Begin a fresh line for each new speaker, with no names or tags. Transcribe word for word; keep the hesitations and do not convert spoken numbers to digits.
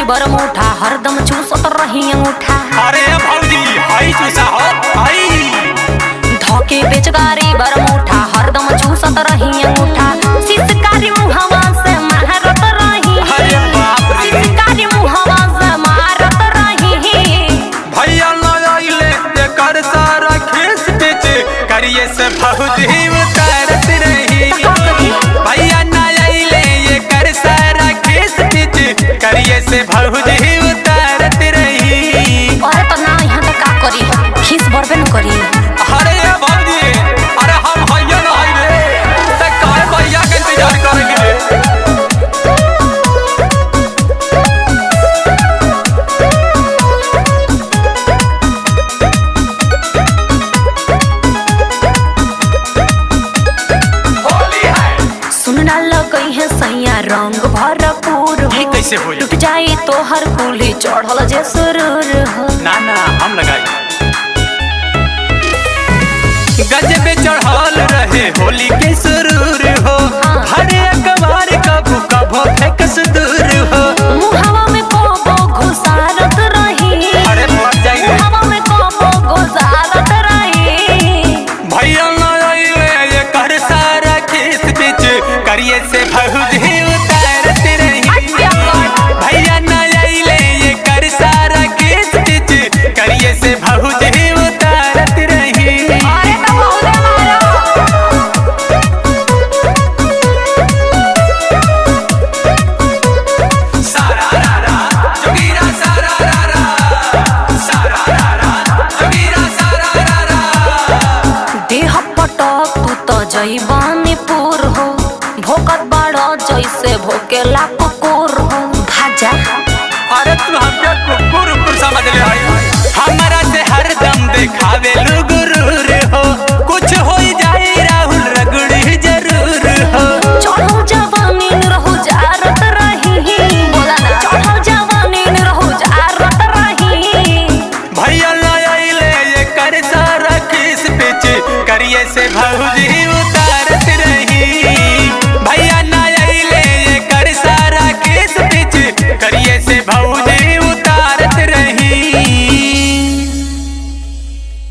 बरमूठा हरदम चूसत रही अंगूठा।
अरे भौजी हई चूसा हो हई
धोके बेचगारी बरमूठा हरदम चूसत रही अंगूठा। सिसकारी मुहवा से मारत रही।
अरे बाप रे
सिसकारी मुहवा से मारत रही।
भैया न आइले एकर सारा खेस बेच करिए से भौजी उतारत रही। भैया न आइले एकर सारा खेस बेच करिए से भौजी उतारत रही।
अरे तो ना यहाँ तो का करी खीस बरबे न करी।
अरे भौजी अरे हम भैया न आइले त काहे भैया के इंतजार करेंगे।
सुनना लगई है सैया रंग भरपूर हो।
ये कैसे होई?
टूट जाई तो हर कुली चढ़ल जे सुरूर हो।
ना ना हम लगाई गजबे चढ़ल रहे होली के सुरूर हो। हर एक बार कबू कबो फेकस दूर हो।
मुहवा में कोबो घुसारत रही।
अरे मर जाई रे
मुहवा में कोबो घुसारत रही।
भैया न आइले ये कर सारा खेत बेच करिए से भौजी उतारत रही। भैया न आइले ये कर सारा खेत बेच करिए से भौजी उतारत रही।
अरे तो बहुते मारो।
सारा रारा जोगीरा सारा रारा सारा रारा जोगीरा सारा रारा।
देह पटक तू तो जईबानी पूर हो। भोकत बाड़ो जैसे भोकेला कुकुर हो। भाजा
अरे तू हमके कुकुर उकुर समझ ले आई। हमरा से हरदम दिखावे गुरूर हो। कुछ हो जाए राहुल रगड़ी जरूर हो।
चढ़ल जवानी रहू जारत रही। बोला ना चढ़ल जवानी रहू जारत रही।
भैया न आइले ये कर सारा खीस बेच करिए से भौजी